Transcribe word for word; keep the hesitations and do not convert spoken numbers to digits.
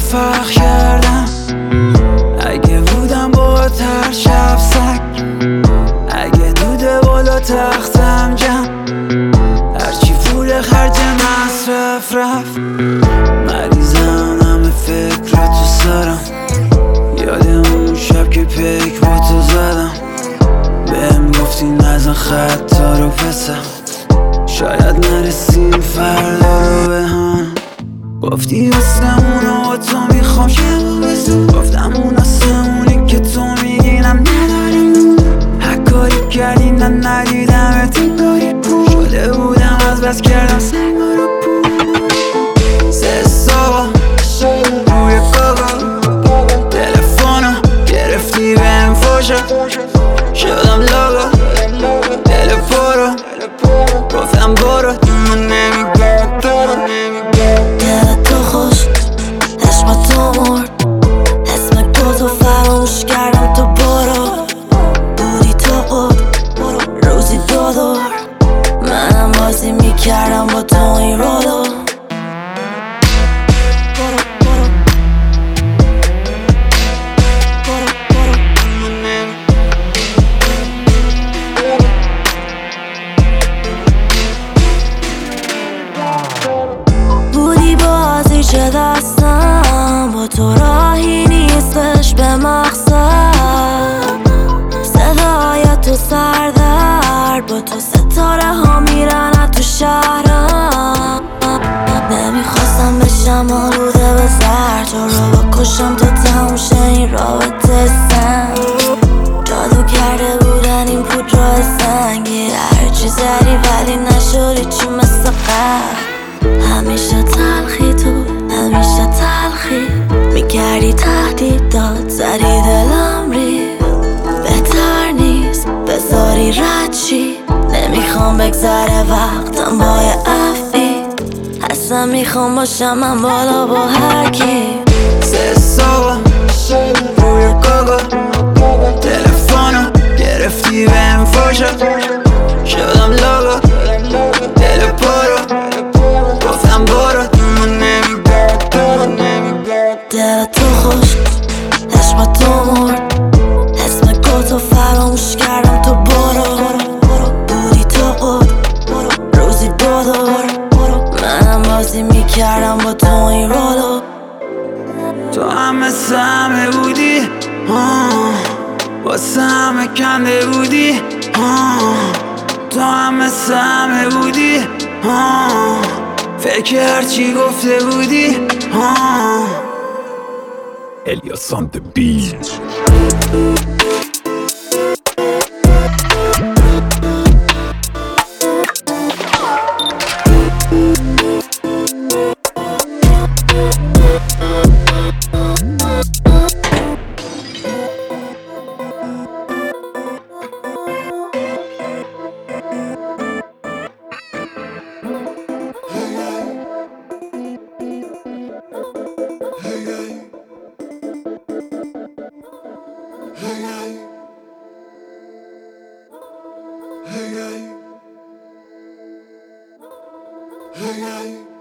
فرق کردم. اگه بودم با تر شب سگ، اگه دوده بالا تختم جمع، هرچی پول خرج مصرف رفت. مریضم همه فکر تو سرم، یادم اون شب که پیک با تو زدم. بهم گفتی نزن خطا رو پسم، شاید نرسیم فردا رو به هم. گفتی واسمون و تو میخوام شب بزن، گفتم اون آسمونی که تو میگینم نداریم. هر کاری کردی نه ندیدمت انگاری پول شده بودم، از بس کردم سنگا رو پول. سه صبح روی کاغا تلفنو گرفتی بهم فوشا، شدم لاغا دل پرو، گفتم برو من نمیگم تو رو. دل تو خوش عشق تو مرد، اسم تو فراموش کردم تو برو. بودی تو قد روزی دو دور، منم بازی میکردم با تو این رولو. بودی بازی چه دستم، با تو راهی نیستش به مقصد. صدای تو سردر، با تو ستاره ها میرن تو شهرم. نمیخواستم بشم آلوده به زر، تو رو بکشم تا تموم شه این رابطه سن. جادو کرده بودن این پودر سنگی، هرچی زدی ولی نشدی چی مثل قبل. همیشه تلخی تو همیشه تلخی، میکردی تهدیدات زدی دلم ریخت. بهتر نیست بذاری رد چی، نمیخوام بگذره وقتم با یه افی. اصلا میخوام باشم من بالا با هر کی. سه صبح روی کاغا تلفنو گرفتی بهم فوشا، شدم لاغا دل پرو، گفتم برو من نمیگم تو رو. دل تو خوش عشق تو مرد، اسم تو فراموش کردم تو برو. بودی تو قد روزی دو دور، منم بازی میکردم با تو این رولو. تو هم مثل همه بودی، واسه همه کنده بودی. تو هم مثل همه بودی، فکر هرچی گفته بودی. Elias on the beat. Hey, hey.